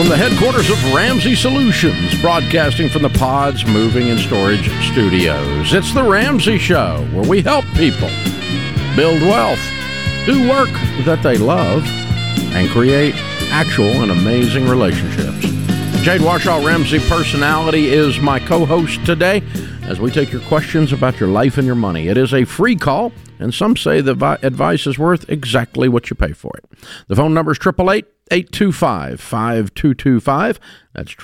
from the headquarters of Ramsey Solutions, broadcasting from the Pods Moving and Storage Studios. It's The Ramsey Show, where we help people build wealth, do work that they love, and create actual and amazing relationships. Jade Warshaw, Ramsey Personality, is my co-host today as we take your questions about your life and your money. It is a free call, and some say the advice is worth exactly what you pay for it. The phone number is 888-825-5225. That's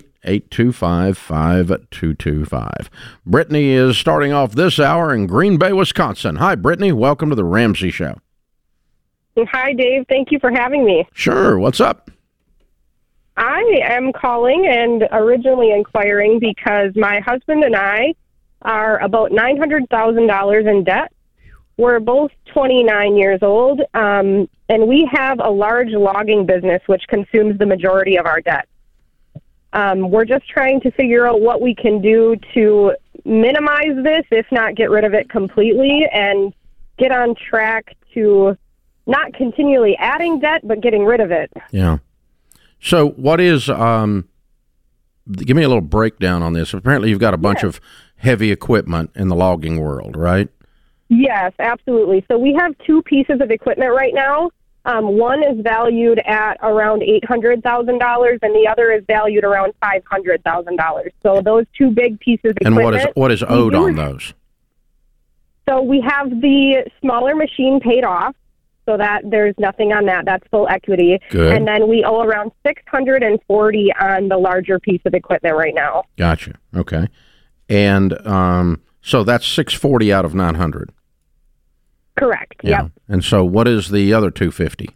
888-825-5225. Brittany is starting off this hour in Green Bay, Wisconsin. Hi, Brittany. Welcome to the Ramsey Show. Hi, Dave. Thank you for having me. Sure. What's up? I am calling and originally inquiring because my husband and I are about $900,000 in debt. We're both 29 years old, and we have a large logging business which consumes the majority of our debt. We're just trying to figure out what we can do to minimize this, if not get rid of it completely, and get on track to not continually adding debt, but getting rid of it. Yeah. So what is, give me a little breakdown on this. Apparently you've got a bunch of heavy equipment in the logging world, right? Yes, absolutely. So we have two pieces of equipment right now. One is valued at around $800,000, and the other is valued around $500,000. So those two big pieces of equipment. And what is owed on those? So we have the smaller machine paid off, so that there's nothing on that. That's full equity. Good. And then we owe around $640 on the larger piece of equipment right now. Gotcha. Okay. And so that's $640 out of $900. Correct. Yeah. Yep. And so what is the other $250?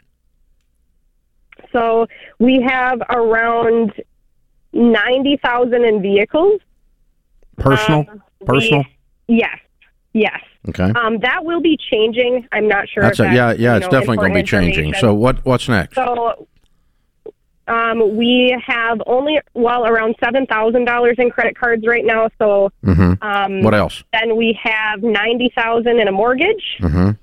So we have around $90,000 in vehicles. Personal? Yes. Okay. That will be changing. I'm not sure. It's definitely going to be changing. So what's next? So we have only around $7,000 in credit cards right now. So what else? Then we have $90,000 in a mortgage.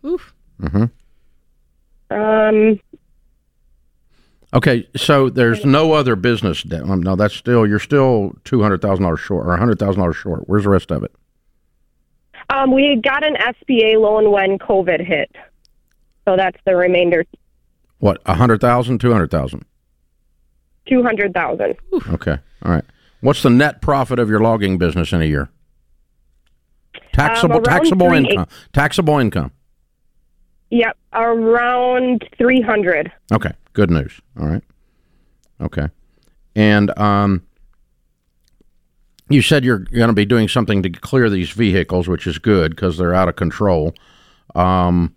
Okay, so there's no other business debt. No, you're still $200,000 short or $100,000 short. Where's the rest of it? We got an SBA loan when COVID hit, so that's the remainder. What, 100,000, 200,000? 200,000. Okay, all right. What's the net profit of your logging business in a year? Taxable income. Taxable income. Yep, around 300. Okay, good news. All right. Okay, and you said you're going to be doing something to clear these vehicles, which is good because they're out of control. So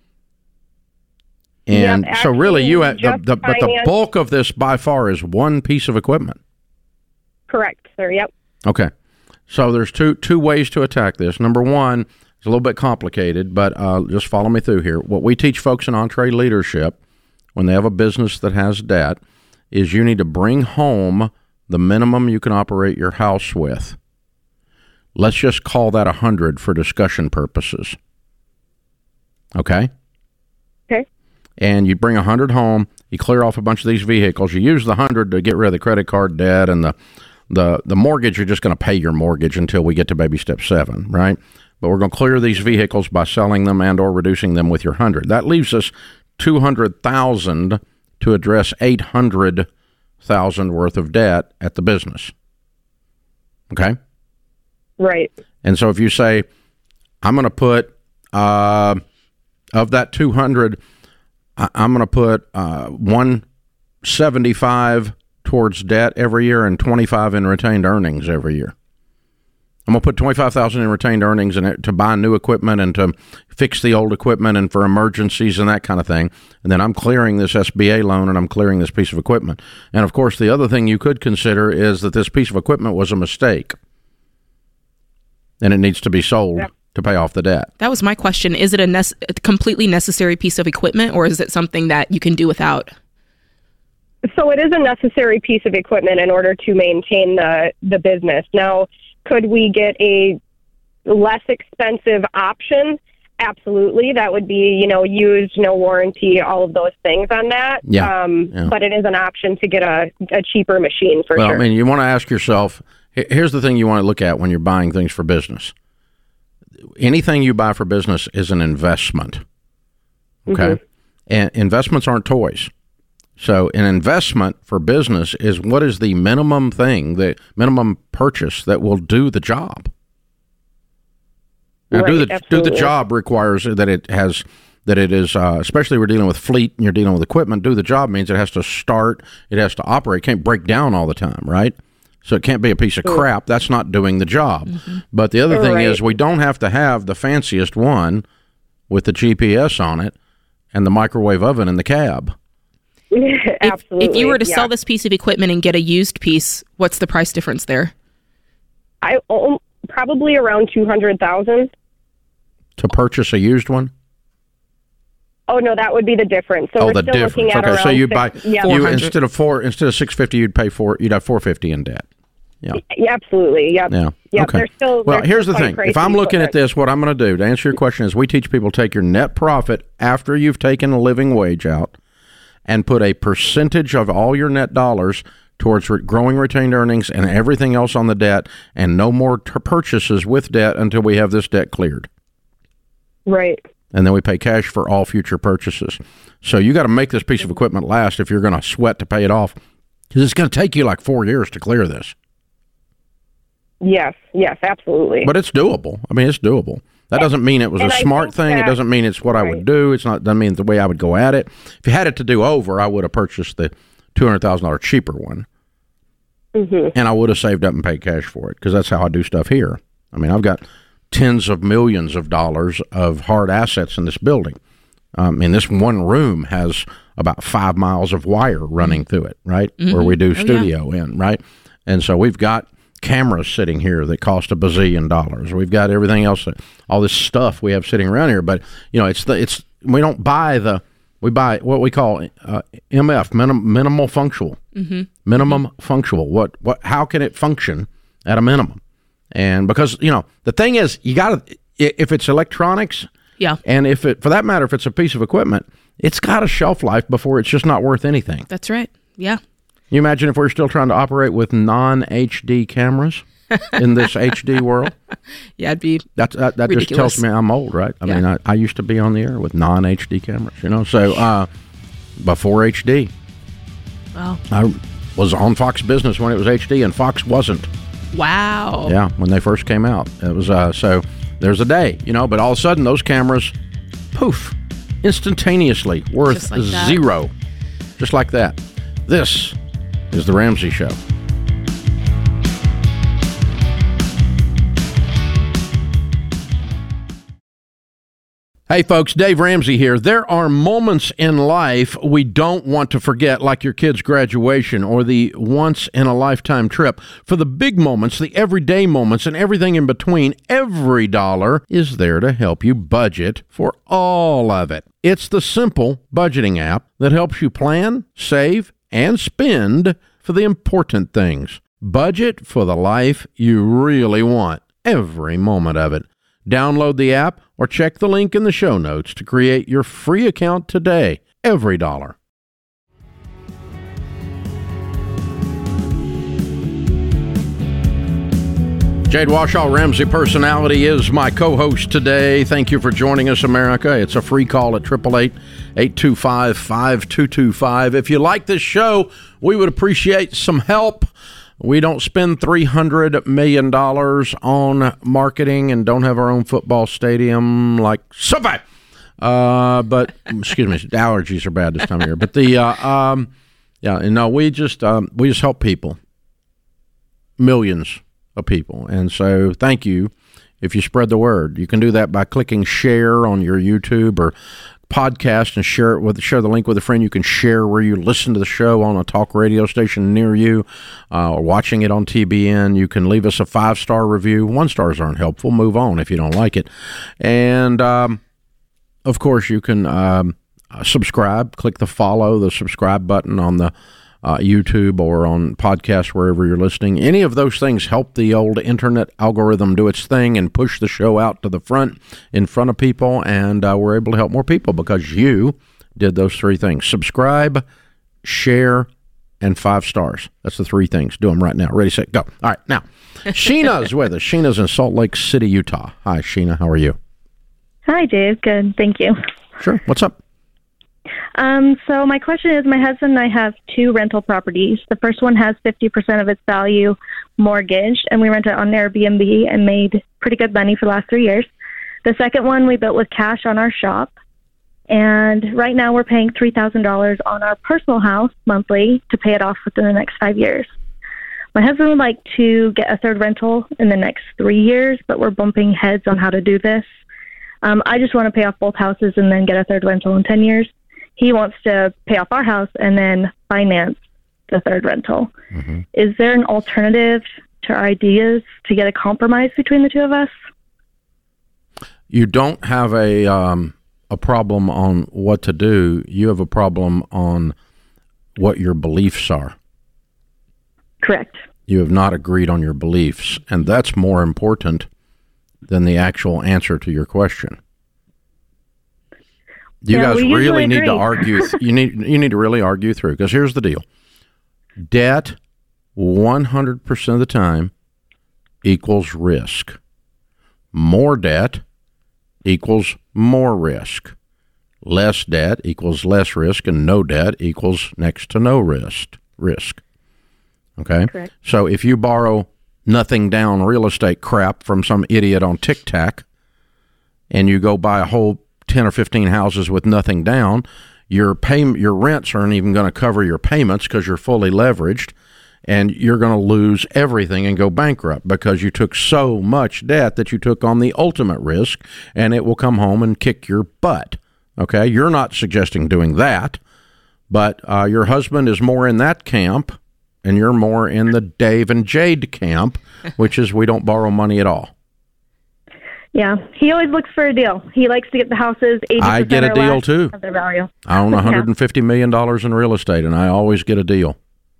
really, the bulk of this by far is one piece of equipment. Correct, sir. Yep. Okay, so there's two ways to attack this. Number one, it's a little bit complicated, but just follow me through here. What we teach folks in Entree Leadership when they have a business that has debt is you need to bring home the minimum you can operate your house with. Let's just call that 100 for discussion purposes. Okay? Okay. And you bring 100 home, you clear off a bunch of these vehicles, you use the 100 to get rid of the credit card debt and the mortgage. You're just going to pay your mortgage until we get to baby step 7, right? But we're going to clear these vehicles by selling them and or reducing them with your 100. That leaves us $200,000 to address $800,000 worth of debt at the business. Okay? Right. And so if you say, I'm going to put, of that 200, I'm going to put 175 towards debt every year and 25 in retained earnings every year. I'm going to put $25,000 in retained earnings to buy new equipment and to fix the old equipment and for emergencies and that kind of thing. And then I'm clearing this SBA loan and I'm clearing this piece of equipment. And of course, the other thing you could consider is that this piece of equipment was a mistake and it needs to be sold to pay off the debt. That was my question. Is it a completely necessary piece of equipment, or is it something that you can do without? So it is a necessary piece of equipment in order to maintain the business. Now, could we get a less expensive option? Absolutely. That would be, used, no warranty, all of those things on that. Yeah. But it is an option to get a cheaper machine for sure. Well, I mean, you want to ask yourself, here's the thing you want to look at when you're buying things for business. Anything you buy for business is an investment. Okay? Mm-hmm. And investments aren't toys. So an investment for business is what is the minimum thing, the minimum purchase that will do the job. Now, do the job requires that it is, especially we're dealing with fleet and you're dealing with equipment. Do the job means it has to start, it has to operate, it can't break down all the time, right? So it can't be a piece of crap. That's not doing the job. Mm-hmm. But the other thing is we don't have to have the fanciest one with the GPS on it and the microwave oven in the cab. Absolutely. If you were to sell this piece of equipment and get a used piece, what's the price difference there? I probably around $200,000. To purchase a used one? Oh no, that would be the difference. So we're still looking at around. So you buy instead of $650, you'd have $450 in debt. Yeah. Absolutely. Yep. Yeah. Yep. Okay. Well, here's the thing. If I'm looking at this, what I'm going to do to answer your question is we teach people to take your net profit after you've taken a living wage out and put a percentage of all your net dollars towards growing retained earnings and everything else on the debt, and no more purchases with debt until we have this debt cleared. Right. And then we pay cash for all future purchases. So you got to make this piece of equipment last if you're going to sweat to pay it off, because it's going to take you like 4 years to clear this. Yes, absolutely. But it's doable. I mean, it's doable. That doesn't mean it was a smart thing. It doesn't mean it's what I would do. Doesn't mean the way I would go at it. If you had it to do over, I would have purchased the $200,000 cheaper one. Mm-hmm. And I would have saved up and paid cash for it, because that's how I do stuff here. I mean, I've got tens of millions of dollars of hard assets in this building. And this one room has about 5 miles of wire running through it, right? Mm-hmm. Where we do studio in, right? And so we've got cameras sitting here that cost $1 bazillion. We've got everything else, all this stuff we have sitting around here. But we don't buy we buy what we call MF, minimal functional. Mm-hmm. Minimum functional. What? How can it function at a minimum? And because the thing is, you got to, if it's electronics, and if it, for that matter, if it's a piece of equipment, it's got a shelf life before it's just not worth anything. That's right. Yeah. You imagine if we're still trying to operate with non-HD cameras in this HD world? Yeah, it'd be that just tells me I'm old, right? I mean, I used to be on the air with non-HD cameras, so before HD. Wow. I was on Fox Business when it was HD, and Fox wasn't. Wow. Yeah, when they first came out. It was so there's a day, but all of a sudden those cameras, poof, instantaneously worth zero. Just like that. This is The Ramsey Show. Hey folks, Dave Ramsey here. There are moments in life we don't want to forget, like your kid's graduation or the once-in-a-lifetime trip. For the big moments, the everyday moments, and everything in between, every dollar is there to help you budget for all of it. It's the Simple Budgeting app that helps you plan, save, and spend for the important things. Budget for the life you really want, every moment of it. Download the app or check the link in the show notes to create your free account today. Every dollar. Jade Warshaw, Ramsey Personality, is my co-host today. Thank you for joining us, America. It's a free call at 888-825-5225. If you like this show, we would appreciate some help. We don't spend $300 million on marketing and don't have our own football stadium like SoFi. But excuse me, the allergies are bad this time of year. But we just help people, millions of people, and so thank you if you spread the word. You can do that by clicking share on your YouTube or podcast and share the link with a friend. You can share where you listen to the show on a talk radio station near you, or watching it on TBN. You can leave us a 5-star review. 1 stars aren't helpful. Move on if you don't like it. And of course, you can subscribe. Click the subscribe button on the YouTube or on podcasts, wherever you're listening. Any of those things help the old internet algorithm do its thing and push the show out to the front, in front of people, and we're able to help more people because you did those three things. Subscribe, share, and 5 stars. That's the 3 things. Do them right now. Ready, set, go. All right, now, Sheena's with us. Sheena's in Salt Lake City, Utah. Hi, Sheena. How are you? Hi, Dave. Good. Thank you. Sure. What's up? So my question is, my husband and I have 2 rental properties. The first one has 50% of its value mortgaged, and we rent it on Airbnb and made pretty good money for the last 3 years. The second one we built with cash on our shop, and right now we're paying $3,000 on our personal house monthly to pay it off within the next 5 years. My husband would like to get a third rental in the next 3 years, but we're bumping heads on how to do this. I just want to pay off both houses and then get a third rental in 10 years. He wants to pay off our house and then finance the third rental. Mm-hmm. Is there an alternative to our ideas to get a compromise between the two of us? You don't have a problem on what to do. You have a problem on what your beliefs are. Correct. You have not agreed on your beliefs, and that's more important than the actual answer to your question. You guys really need to argue. You need to really argue through, because here's the deal. Debt 100% of the time equals risk. More debt equals more risk. Less debt equals less risk, and no debt equals next to no risk. Okay? Correct. So if you borrow nothing down real estate crap from some idiot on TikTok and you go buy a whole 10 or 15 houses with nothing down, your rents aren't even going to cover your payments because you're fully leveraged, and you're going to lose everything and go bankrupt because you took so much debt that you took on the ultimate risk, and it will come home and kick your butt. Okay? You're not suggesting doing that, but your husband is more in that camp, and you're more in the Dave and Jade camp, which is we don't borrow money at all. Yeah, he always looks for a deal. He likes to get the houses 80% I get a deal too. Of their value. I own $150 million in real estate, and I always get a deal.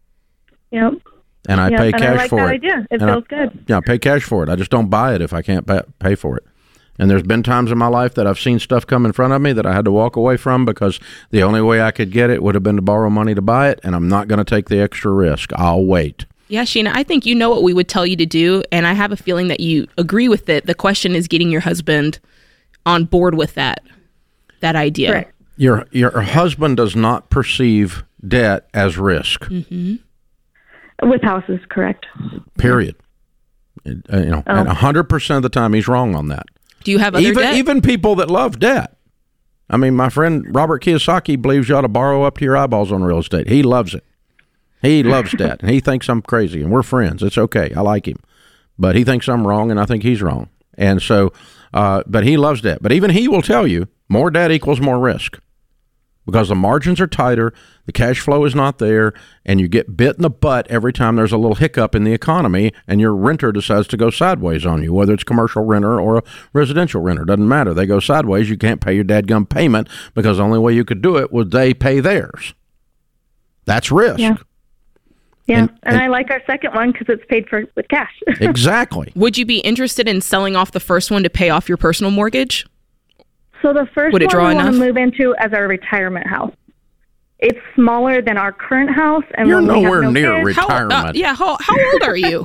Yep. And I pay cash I like for that it. Idea. It feels good. Yeah, I pay cash for it. I just don't buy it if I can't pay for it. And there's been times in my life that I've seen stuff come in front of me that I had to walk away from because the only way I could get it would have been to borrow money to buy it, and I'm not going to take the extra risk. I'll wait. Yeah, Sheena, I think you know what we would tell you to do, and I have a feeling that you agree with it. The question is getting your husband on board with that idea. Correct. Your husband does not perceive debt as risk. Mm-hmm. With houses, correct. Period. And 100% of the time, he's wrong on that. Do you have other debt? Even people that love debt. I mean, my friend Robert Kiyosaki believes you ought to borrow up to your eyeballs on real estate. He loves it. He loves debt, and he thinks I'm crazy, and we're friends. It's okay. I like him. But he thinks I'm wrong, and I think he's wrong. And so, but he loves debt. But even he will tell you more debt equals more risk because the margins are tighter, the cash flow is not there, and you get bit in the butt every time there's a little hiccup in the economy and your renter decides to go sideways on you, whether it's commercial renter or a residential renter. Doesn't matter. They go sideways. You can't pay your dadgum payment because the only way you could do it was they pay theirs. That's risk. Yeah. Yeah, and I like our second one because it's paid for with cash. Exactly. Would you be interested in selling off the first one to pay off your personal mortgage? So the first one we want to move into as our retirement house. It's smaller than our current house. And you're nowhere near retirement. How old are you?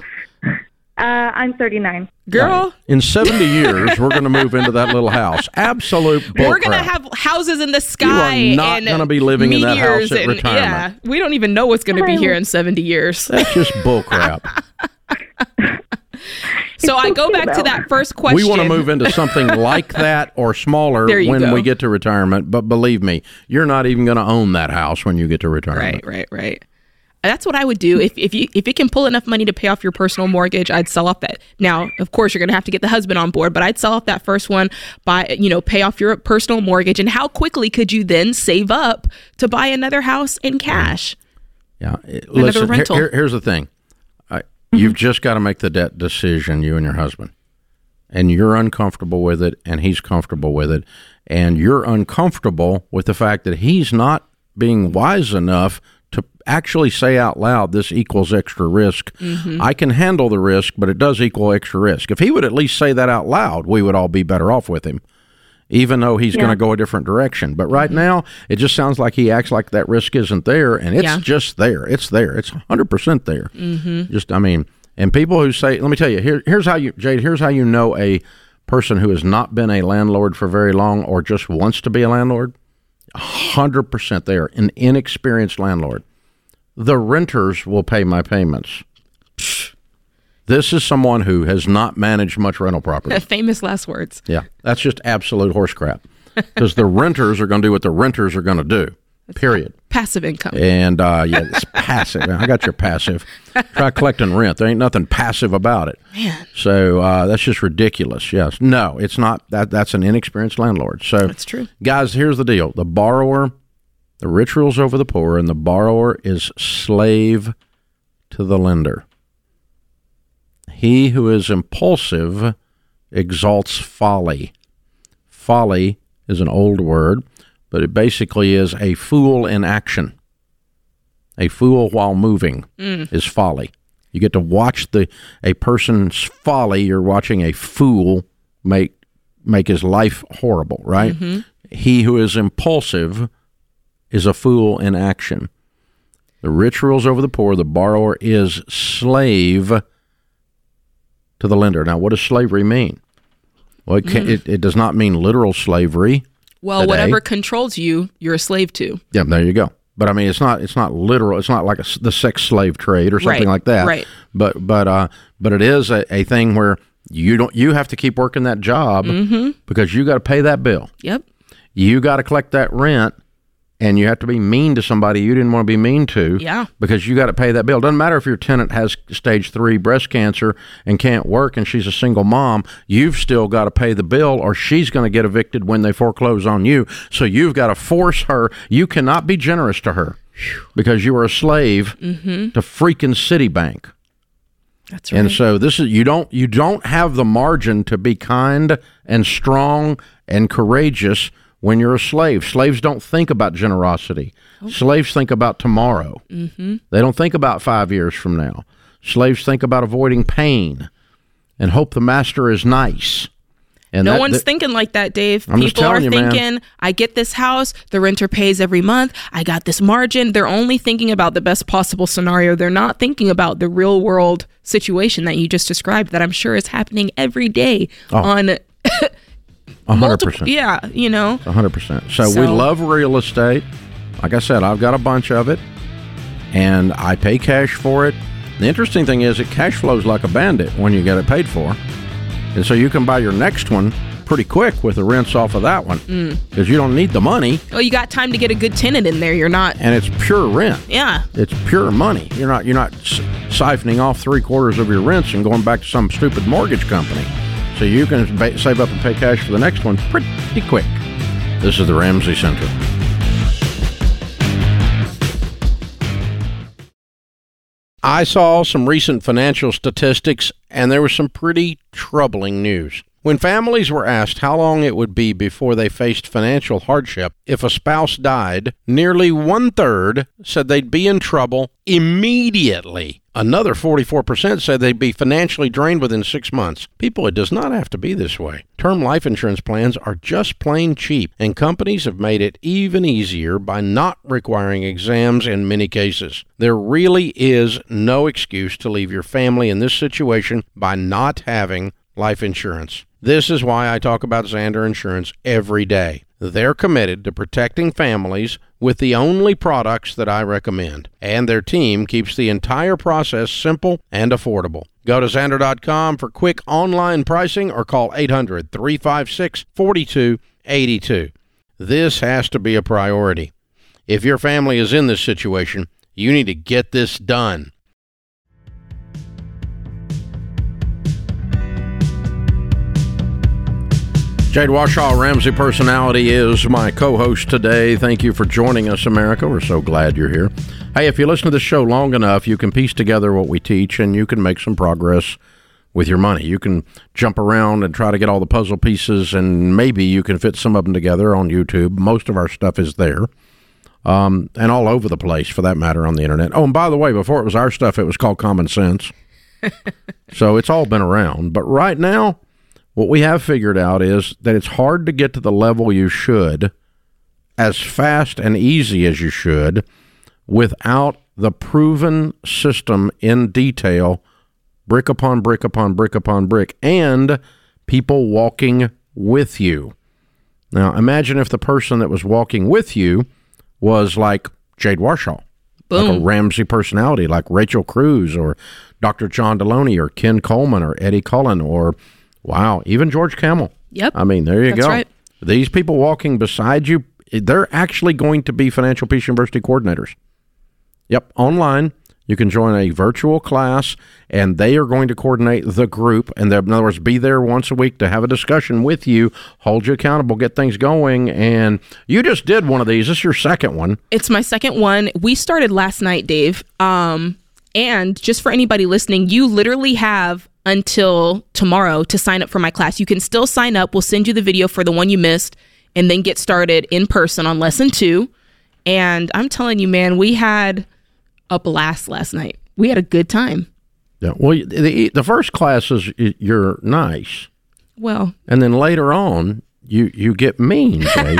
I'm 39. Girl. Right. In 70 years, we're going to move into that little house. Absolute bullcrap. We're going to have houses in the sky. You are not going to be living in that house at retirement. Yeah, we don't even know what's going to be here in 70 years. That's just bullcrap. So I go back to that first question. We want to move into something like that or smaller when we get to retirement. But believe me, you're not even going to own that house when you get to retirement. Right. That's what I would do. If you can pull enough money to pay off your personal mortgage, I'd sell off that. Now, of course, you're going to have to get the husband on board, but I'd sell off that first one, pay off your personal mortgage. And how quickly could you then save up to buy another house in cash? Yeah. Listen, here's the thing. You've just got to make the debt decision, you and your husband. And you're uncomfortable with it, and he's comfortable with it. And you're uncomfortable with the fact that he's not being wise enough to actually say out loud, this equals extra risk. I can handle the risk, but it does equal extra risk. If he would at least say that out loud, we would all be better off with him, even though he's going to go a different direction. But right now, it just sounds like he acts like that risk isn't there, and it's just there. It's there. It's 100% there. Just, I mean, and people who say, let me tell you, here's how you, Jade, here's how you know a person who has not been a landlord for very long or just wants to be a landlord. 100% they are an inexperienced landlord. The renters will pay my payments. This is someone who has not managed much rental property. Famous last words. Yeah, that's just absolute horse crap. Because the renters are going to do what the renters are going to do, period. Passive income. And, it's passive. I got your passive. Try collecting rent. There ain't nothing passive about it. Man. So that's just ridiculous. Yes. No, it's not. That's an inexperienced landlord. So that's true. Guys, here's the deal. The borrower, the rich rules over the poor, and the borrower is slave to the lender. He who is impulsive exalts folly. Folly is an old word, but it basically is a fool in action. A fool while moving is folly. You get to watch a person's folly. You're watching a fool make his life horrible, right? He who is impulsive is a fool in action. The rich rules over the poor. The borrower is slave to the lender. Now, what does slavery mean? Well, it does not mean literal slavery. Well, today. whatever controls you, you're a slave to. Yeah, there you go. But I mean, it's not literal. It's not like the sex slave trade or something like that. Right. But it is a thing where you have to keep working that job because you got to pay that bill. Yep. You got to collect that rent, and you have to be mean to somebody you didn't want to be mean to. Yeah. Because you got to pay that bill. Doesn't matter if your tenant has stage 3 breast cancer and can't work, and she's a single mom. You've still got to pay the bill, or she's going to get evicted when they foreclose on you. So you've got to force her. You cannot be generous to her because you are a slave to freaking Citibank. That's right. And so this is you don't have the margin to be kind and strong and courageous when you're a slave. Slaves don't think about generosity. Slaves think about tomorrow. They don't think about 5 years from now. Slaves think about avoiding pain and hope the master is nice. And no one's thinking like that, Dave. People are thinking, I get this house, the renter pays every month, I got this margin. They're only thinking about the best possible scenario. They're not thinking about the real world situation that you just described that I'm sure is happening every day on 100%. Yeah, 100%. So we love real estate. Like I said, I've got a bunch of it, and I pay cash for it. The interesting thing is it cash flows like a bandit when you get it paid for. And so you can buy your next one pretty quick with the rents off of that one because you don't need the money. Oh, you got time to get a good tenant in there. You're not. And it's pure rent. Yeah. It's pure money. You're not siphoning off 3/4 of your rents and going back to some stupid mortgage company. So you can save up and pay cash for the next one pretty quick. This is the Ramsey Center. I saw some recent financial statistics, and there was some pretty troubling news. When families were asked how long it would be before they faced financial hardship if a spouse died, nearly 1/3 said they'd be in trouble immediately. Another 44% said they'd be financially drained within 6 months. People, it does not have to be this way. Term life insurance plans are just plain cheap, and companies have made it even easier by not requiring exams in many cases. There really is no excuse to leave your family in this situation by not having life insurance. This is why I talk about Zander Insurance every day. They're committed to protecting families with the only products that I recommend, and their team keeps the entire process simple and affordable. Go to Zander.com for quick online pricing or call 800-356-4282. This has to be a priority. If your family is in this situation, you need to get this done. Jade Washaw, Ramsey Personality, is my co-host today. Thank you for joining us, America. We're so glad you're here. Hey, if you listen to the show long enough, you can piece together what we teach, and you can make some progress with your money. You can jump around and try to get all the puzzle pieces, and maybe you can fit some of them together on YouTube. Most of our stuff is there. and all over the place for that matter on the internet. Oh, and by the way, before it was our stuff, it was called Common Sense. So it's all been around. But right now, what we have figured out is that it's hard to get to the level you should as fast and easy as you should without the proven system in detail, brick upon brick upon brick upon brick, and people walking with you. Now, imagine if the person that was walking with you was like Jade Warshaw, Boom. like a Ramsey personality, like Rachel Cruz or Dr. John Deloney or Ken Coleman or Eddie Cullen or, wow, even George Camel. Yep. I mean, there you That's go. right. These people walking beside you, they're actually going to be Financial Peace University coordinators. Yep, online. You can join a virtual class, and they are going to coordinate the group. And in other words, be there once a week to have a discussion with you, hold you accountable, get things going. And you just did one of these. This is your second one. It's my second one. We started last night, Dave. And just for anybody listening, you literally have until tomorrow to sign up for my class. You can still sign up. We'll send you the video for the one you missed and then get started in person on lesson 2. And I'm telling you, man, we had a blast last night. We had a good time. Yeah. Well, the first class is you're nice. Well, And then later on, you get mean, Jade.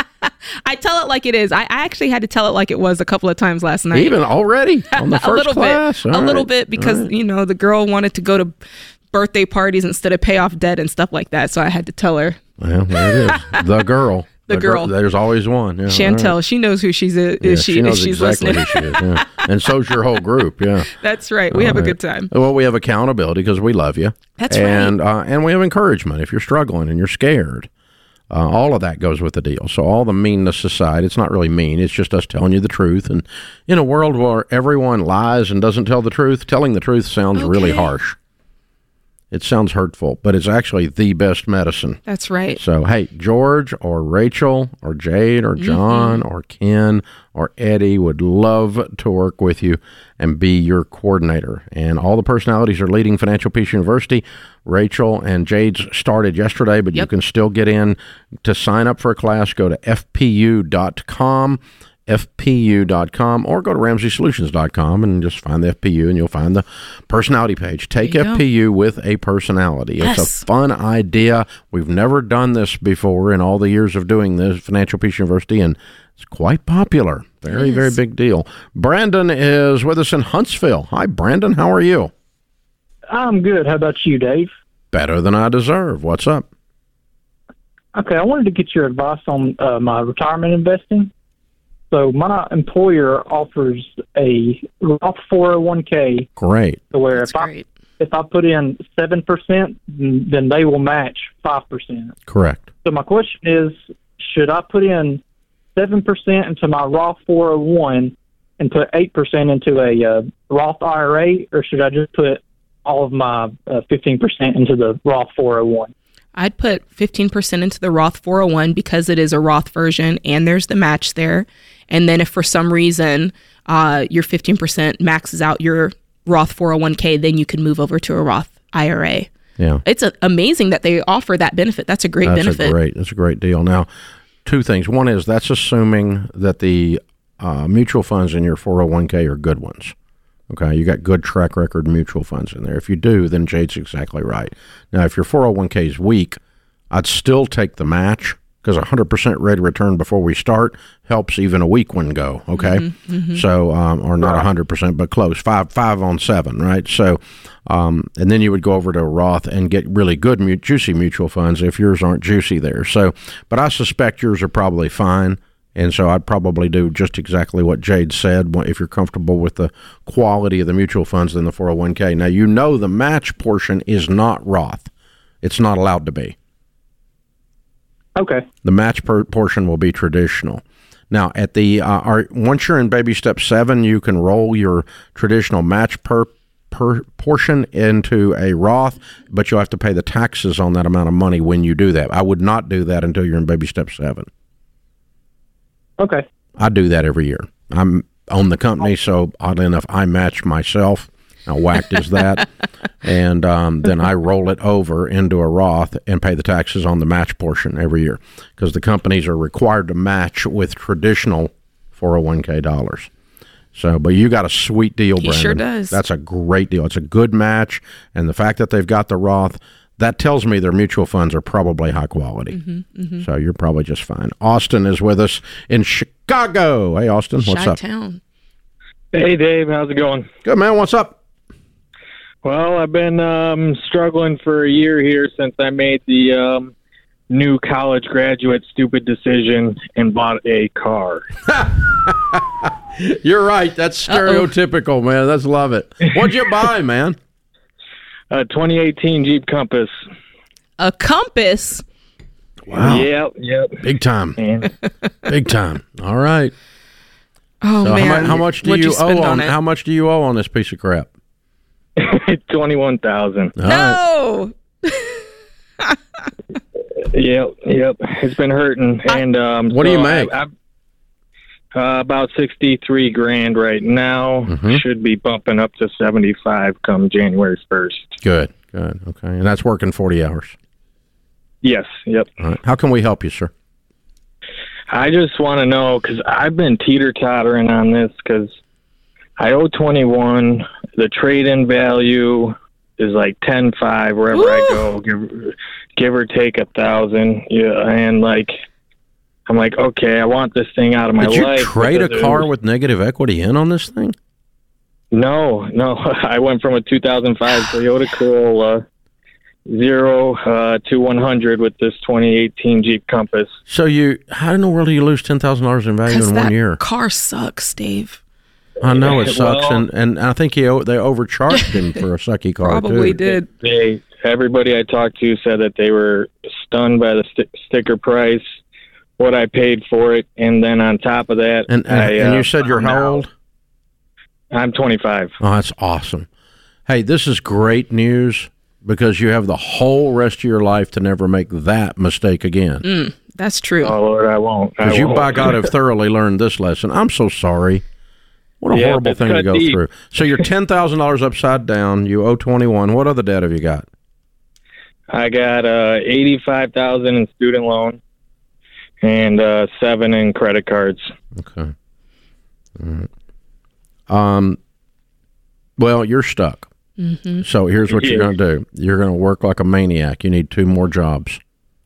I tell it like it is. I actually had to tell it like it was a couple of times last night. Even already on the first class? A little bit because, you know, the girl wanted to go to birthday parties instead of pay off debt and stuff like that. So I had to tell her. Well, there it is. The girl. The girl. There's always one. Yeah, Chantel, right. she knows who she's Yeah, she knows exactly listening. who she is. Yeah. And so's your whole group. Yeah. That's right. We have a good time. Well, we have accountability because we love you. That's and we have encouragement if you're struggling and you're scared. All of that goes with the deal. So all the meanness aside, it's not really mean. It's just us telling you the truth. And in a world where everyone lies and doesn't tell the truth, telling the truth sounds really harsh. It sounds hurtful, but it's actually the best medicine. That's right. So, hey, George or Rachel or Jade or John or Ken or Eddie would love to work with you and be your coordinator. And all the personalities are leading Financial Peace University. Rachel and Jade's started yesterday, but you can still get in to sign up for a class. Go to fpu.com. fpu.com or go to ramseysolutions.com and just find the FPU and you'll find the personality page. Take FPU with a personality. It's a fun idea. We've never done this before in all the years of doing this, Financial Peace University, and it's quite popular. Very, very big deal. Brandon is with us in Huntsville. Hi, Brandon. How are you? I'm good. How about you, Dave? Better than I deserve. What's up? Okay, I wanted to get your advice on my retirement investing. So my employer offers a Roth 401k. Great. To where That's if I put in 7%, then they will match 5%. Correct. So my question is, should I put in 7% into my Roth 401 and put 8% into a Roth IRA, or should I just put all of my 15% into the Roth 401? I'd put 15% into the Roth 401 because it is a Roth version and there's the match there. And then if for some reason your 15% maxes out your Roth 401k, then you can move over to a Roth IRA. Yeah. It's amazing that they offer that benefit. That's a great benefit. That's a great deal. Now, two things. One is that's assuming that the mutual funds in your 401k are good ones. Okay, you got good track record mutual funds in there. If you do, then Jade's exactly right. Now, if your 401k is weak, I'd still take the match because 100% rate of return before we start helps even a weak one go, okay? So, or not 100%, but close, 5 on 7, right? So, and then you would go over to a Roth and get really good, juicy mutual funds if yours aren't juicy there. So, but I suspect yours are probably fine. And so I'd probably do just exactly what Jade said. If you're comfortable with the quality of the mutual funds in the 401k. Now, you know the match portion is not Roth. It's not allowed to be. Okay. The match portion will be traditional. Now, at the once you're in baby step 7, you can roll your traditional match portion into a Roth, but you'll have to pay the taxes on that amount of money when you do that. I would not do that until you're in baby step 7. Okay. I do that every year. I'm on the company, so oddly enough, I match myself. How whacked is that? And then I roll it over into a Roth and pay the taxes on the match portion every year because the companies are required to match with traditional 401k dollars. So, but you got a sweet deal, Brandon. He sure does. That's a great deal. It's a good match, and the fact that they've got the Roth, that tells me their mutual funds are probably high quality. So you're probably just fine. Austin is with us in Chicago. Hey, Austin, what's up? Chi-town. Hey, Dave. How's it going? Good, man. What's up? Well, I've been struggling for a year here since I made the new college graduate stupid decision and bought a car. You're right. That's stereotypical, man. That's love it. What'd you buy, man? A 2018 Jeep Compass. A Compass? Wow. Yep. Big time. And Big time. All right. Oh, So man. how much do What'd you spend owe on it? how much do you owe on this piece of crap? $21,000. All right. No! Yep. It's been hurting. And What do you make? About 63 grand right now. Should be bumping up to 75 come January 1st. Good. Okay. And that's working 40 hours. Yes. Yep. All right. How can we help you, sir? I just want to know, because I've been teeter-tottering on this, because I owe 21. The trade-in value is like 10.5 wherever I go, give or take 1,000. Yeah, and I'm like, okay, I want this thing out of my life. Did you trade a car with negative equity in on this thing? No. I went from a 2005 Toyota Corolla 0 to 100 with this 2018 Jeep Compass. So how in the world do you lose $10,000 in value in 1 year? Car sucks, Dave. I know it sucks, Well, and I think they overcharged him for a sucky car. Probably too. did. Everybody I talked to said that they were stunned by the sticker price, what I paid for it, and then on top of that, And you said you're how old? I'm 25. Oh, that's awesome. Hey, this is great news because you have the whole rest of your life to never make that mistake again. That's true. Oh, Lord, I won't. Because you, by God, have thoroughly learned this lesson. I'm so sorry. What a horrible thing to go through. So you're $10,000 upside down. You owe 21. What other debt have you got? I got $85,000 in student loan and $7,000 in credit cards. Okay. All right. Well, you're stuck. So here's what you're going to do. You're going to work like a maniac. You need 2 more jobs.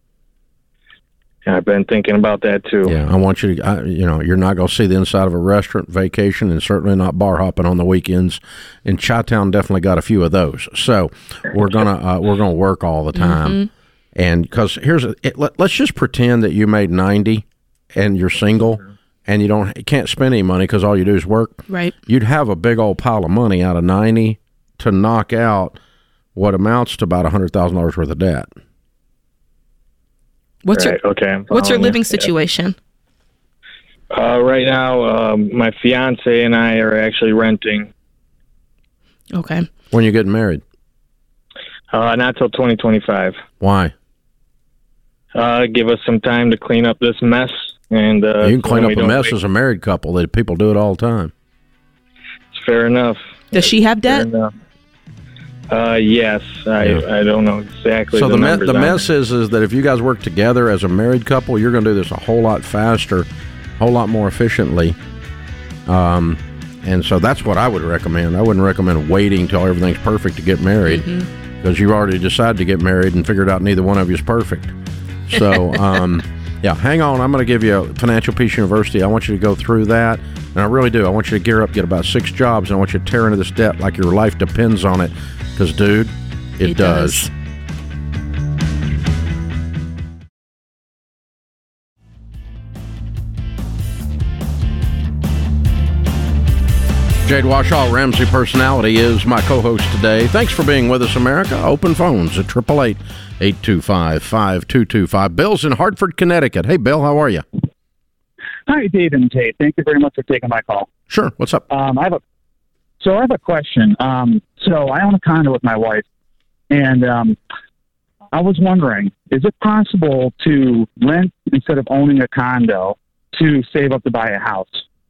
I've been thinking about that too. Yeah, I want you to, you're not going to see the inside of a restaurant, vacation, and certainly not bar hopping on the weekends. And Chi-Town definitely got a few of those. So we're gonna work all the time. And because let's just pretend that you made 90 and you're single and you can't spend any money because all you do is work. Right. You'd have a big old pile of money out of 90 to knock out what amounts to about $100,000 worth of debt. What's Right, what's your living Yeah. situation? Right now, my fiance and I are actually renting. Okay. When you getting married? Not till 2025. Why? Give us some time to clean up this mess. And You can clean up a mess as a married couple. That people do it all the time. It's fair enough. Does she have Fair debt? enough. Yes. I don't know exactly. So the numbers on mess it. is that if you guys work together as a married couple, you're going to do this a whole lot faster, a whole lot more efficiently. And so that's what I would recommend. I wouldn't recommend waiting till everything's perfect to get married because you've already decided to get married and figured out neither one of you is perfect. So, yeah, hang on. I'm going to give you Financial Peace University. I want you to go through that. And I really do. I want you to gear up, get about 6 jobs, and I want you to tear into this debt like your life depends on it. Because, dude, it does. Jade Washaw, Ramsey Personality, is my co-host today. Thanks for being with us, America. Open phones at 888-825-5225. Bill's in Hartford, Connecticut. Hey, Bill, how are you? Hi, Dave and Tate. Thank you very much for taking my call. Sure. What's up? I have a question. So I own a condo with my wife, and I was wondering, is it possible to rent instead of owning a condo to save up to buy a house?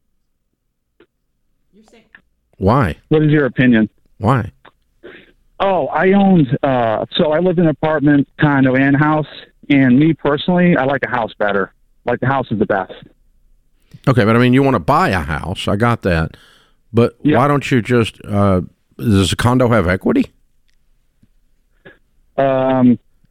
Why? What is your opinion? Why? Oh, I owned, so I lived in an apartment, condo, and house, and me personally, I like a house better. Like the house is the best. Okay, but I mean, you want to buy a house. I got that. But why don't you just, does a condo have equity? Well,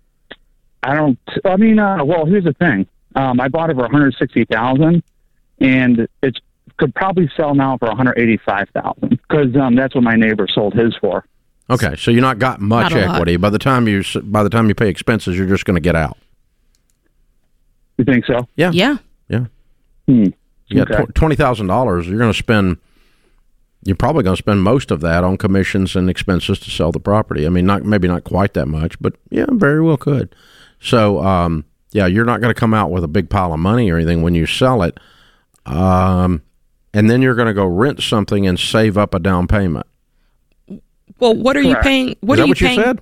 here's the thing. I bought it for $160,000, and it could probably sell now for $185,000 because that's what my neighbor sold his for. Okay, so you're not got much equity. By the time you pay expenses, you're just going to get out. You think so? Yeah. Yeah. You got Okay. $20,000. You're going to spend. You're probably going to spend most of that on commissions and expenses to sell the property. I mean, maybe not quite that much, but yeah, very well could. So, you're not going to come out with a big pile of money or anything when you sell it. And then you're going to go rent something and save up a down payment. Well, what are you paying? What Is are that you what paying? you said?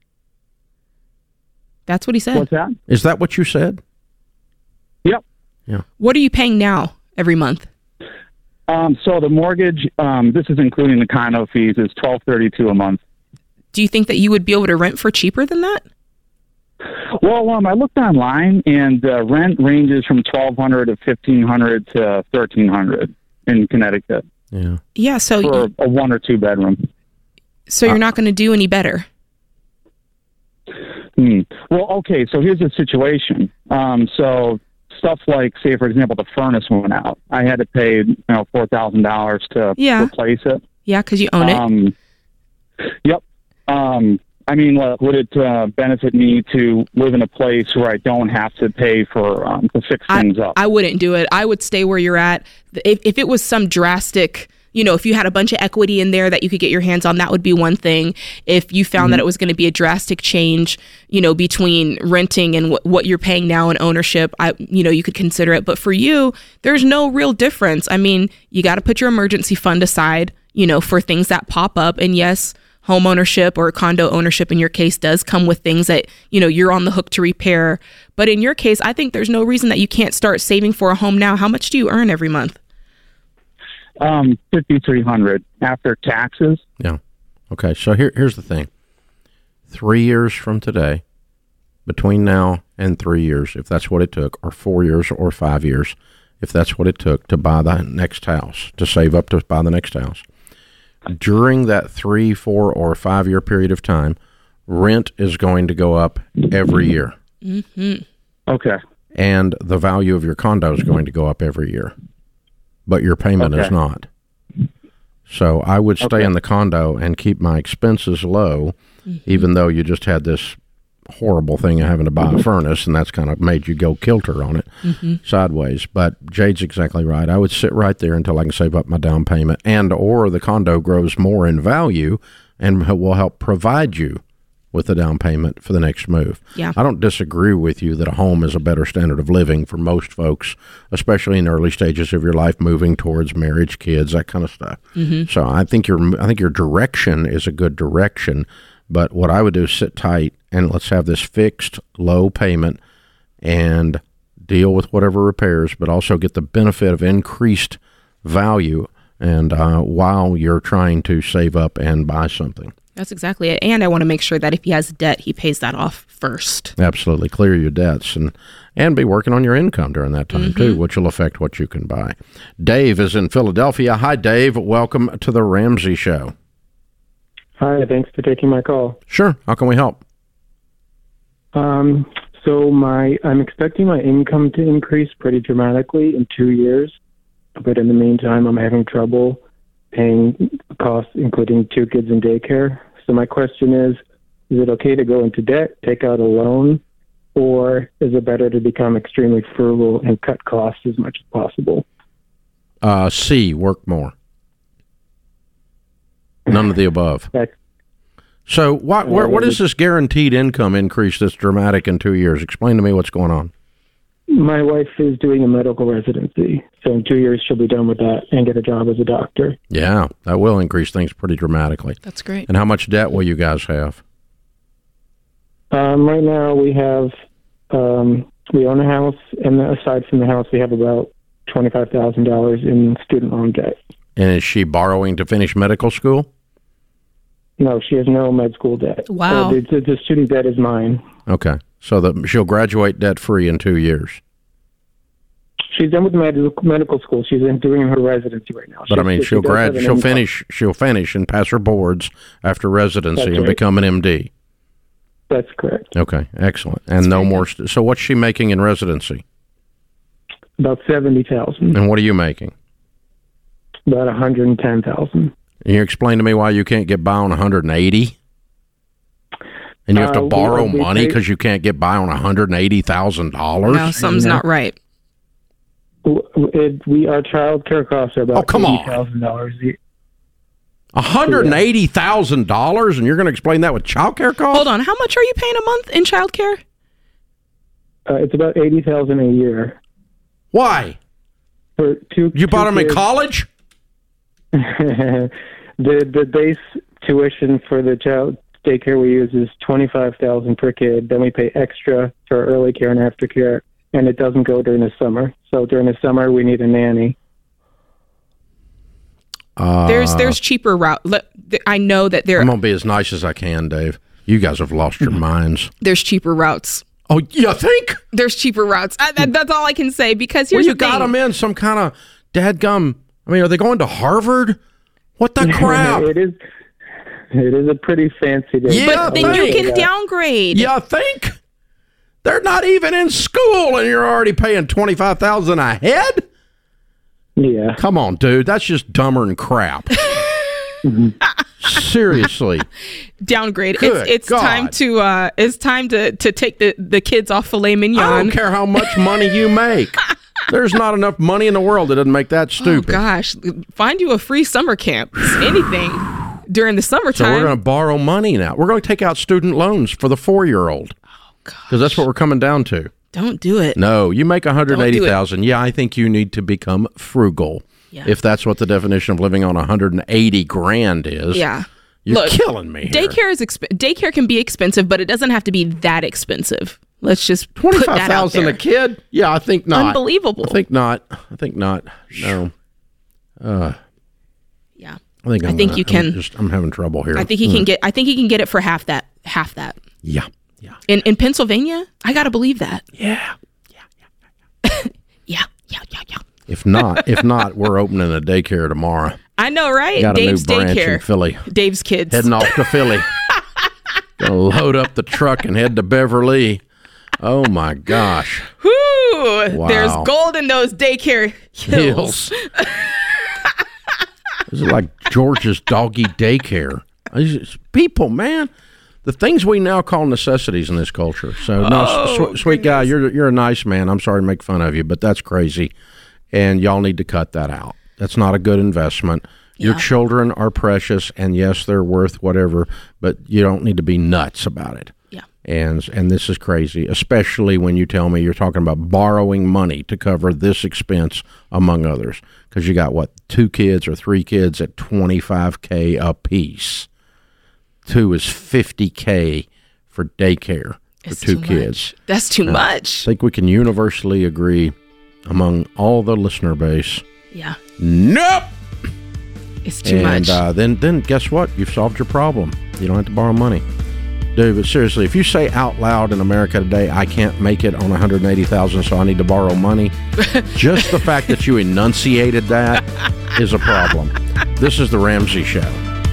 That's what he said. What's that? Is that what you said? Yep. Yeah. What are you paying now every month? So the mortgage, this is including the condo fees, is $1,232 a month. Do you think that you would be able to rent for cheaper than that? Well, I looked online, and rent ranges from $1,200 to $1,500 to $1,300 in Connecticut Yeah. Yeah. So for a 1 or 2 bedroom. So you're not going to do any better. Well, okay, so here's the situation. So stuff like, say, for example, the furnace went out. I had to pay, $4,000 to replace it. Yeah, because you own it. Yep. I mean, would it benefit me to live in a place where I don't have to pay for to fix things up? I wouldn't do it. I would stay where you're at. If it was some drastic, if you had a bunch of equity in there that you could get your hands on, that would be one thing. If you found that it was going to be a drastic change, between renting and what you're paying now in ownership, you could consider it. But for you, there's no real difference. I mean, you got to put your emergency fund aside, for things that pop up. And yes, home ownership or condo ownership in your case does come with things that, you're on the hook to repair. But in your case, I think there's no reason that you can't start saving for a home now. How much do you earn every month? $5,300 after taxes. Yeah. Okay. So here's the thing. 3 years from today, between now and 3 years, if that's what it took, or 4 years or 5 years, if that's what it took to buy the next house, to save up to buy the next house. During that 3, 4, or 5 year period of time, rent is going to go up every year. Mm-hmm. Okay. And the value of your condo is going to go up every year. But your payment is not. So I would stay in the condo and keep my expenses low, even though you just had this horrible thing of having to buy a furnace, and that's kind of made you go kilter on it sideways. But Jade's exactly right. I would sit right there until I can save up my down payment, or the condo grows more in value and will help provide you with the down payment for the next move. Yeah. I don't disagree with you that a home is a better standard of living for most folks, especially in the early stages of your life, moving towards marriage, kids, that kind of stuff. So I think your direction is a good direction, but what I would do is sit tight and let's have this fixed low payment and deal with whatever repairs, but also get the benefit of increased value and while you're trying to save up and buy something. That's exactly it. And I want to make sure that if he has debt, he pays that off first. Absolutely. Clear your debts and be working on your income during that time, too, which will affect what you can buy. Dave is in Philadelphia. Hi, Dave. Welcome to the Ramsey Show. Hi, thanks for taking my call. Sure. How can we help? I'm expecting my income to increase pretty dramatically in 2 years, but in the meantime, I'm having trouble paying costs, including 2 kids in daycare. So my question is it okay to go into debt, take out a loan, or is it better to become extremely frugal and cut costs as much as possible? C, work more. None of the above. So what is this guaranteed income increase that's dramatic in 2 years? Explain to me what's going on. My wife is doing a medical residency, so in 2 years she'll be done with that and get a job as a doctor. Yeah, that will increase things pretty dramatically. That's great. And how much debt will you guys have? Right now we have, we own a house, and aside from the house, we have about $25,000 in student loan debt. And is she borrowing to finish medical school? No, she has no med school debt. Wow. So the student debt is mine. Okay. So she'll graduate debt-free in 2 years. She's done with medical school. She's doing her residency right now. But I mean, she'll finish and pass her boards after residency and become an MD. That's correct. Okay, excellent. And no more. So what's she making in residency? About $70,000. And what are you making? About $110,000. Can you explain to me why you can't get by on $180,000? And you have to borrow money because you can't get by on $180,000? No, something's not right. Our child care costs are about $80,000 a year. $180,000, and you're going to explain that with child care costs? Hold on, how much are you paying a month in child care? It's about $80,000 a year. Why? For you bought them in college? The base tuition for the child daycare we use is $25,000 per kid. Then we pay extra for early care and aftercare, and it doesn't go during the summer. So during the summer, we need a nanny. There's cheaper route. I know that there. I'm gonna be as nice as I can, Dave. You guys have lost your minds. There's cheaper routes. Oh, you think? There's cheaper routes. That's all I can say because here's you got them in some kind of dadgum. I mean, are they going to Harvard? What the crap? It is a pretty fancy day. Yeah, but then you can downgrade. You think? They're not even in school, and you're already paying $25,000 a head? Yeah. Come on, dude. That's just dumber than crap. Seriously. Downgrade. Good It's God. time to take the kids off filet mignon. I don't care how much money you make. There's not enough money in the world that doesn't make that stupid. Oh, gosh. Find you a free summer camp. Anything during the summertime. So we're going to borrow money now. We're going to take out student loans for the 4-year-old. Oh, gosh. Because that's what we're coming down to. Don't do it. No, you make $180,000. Yeah, I think you need to become frugal. Yeah. If that's what the definition of living on $180,000 is. Yeah. You're killing me here. Daycare can be expensive, but it doesn't have to be that expensive. Let's just put that out there. $25,000 a kid? Yeah, I think not. Unbelievable. I think not. No. Yeah. I think you can. I'm having trouble here. I think he can get. I think he can get it for half that. Yeah. In Pennsylvania, I gotta believe that. Yeah. Yeah. If not, we're opening a daycare tomorrow. I know, right? Got Dave's a new branch daycare. in Philly. Dave's kids heading off to Philly. Gonna load up the truck and head to Beverly. Oh my gosh! Whoo! Wow. There's gold in those daycare hills. This is like George's doggy daycare. People, man, the things we now call necessities in this culture. So, sweet guy, you're a nice man. I'm sorry to make fun of you, but that's crazy, and y'all need to cut that out. That's not a good investment. Your children are precious, and yes, they're worth whatever, but you don't need to be nuts about it. Yeah. And this is crazy, especially when you tell me you're talking about borrowing money to cover this expense, among others, because you got, 2 kids or 3 kids at $25,000 a piece. 2 is $50,000 for daycare for 2 kids. That's too much. I think we can universally agree among all the listener base. Yeah. Nope. It's too much. And then guess what? You've solved your problem. You don't have to borrow money. Dude, but seriously, if you say out loud in America today, I can't make it on $180,000, so I need to borrow money, just the fact that you enunciated that is a problem. This is The Ramsey Show.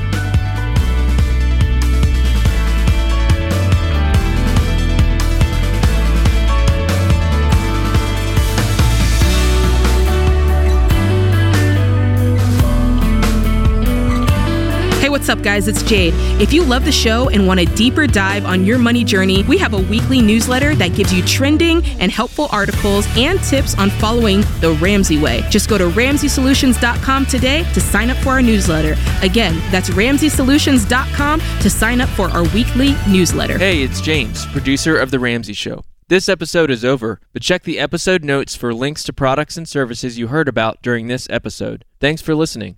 What's up, guys? It's Jade. If you love the show and want a deeper dive on your money journey, we have a weekly newsletter that gives you trending and helpful articles and tips on following the Ramsey way. Just go to RamseySolutions.com today to sign up for our newsletter. Again, that's RamseySolutions.com to sign up for our weekly newsletter. Hey, it's James, producer of The Ramsey Show. This episode is over, but check the episode notes for links to products and services you heard about during this episode. Thanks for listening.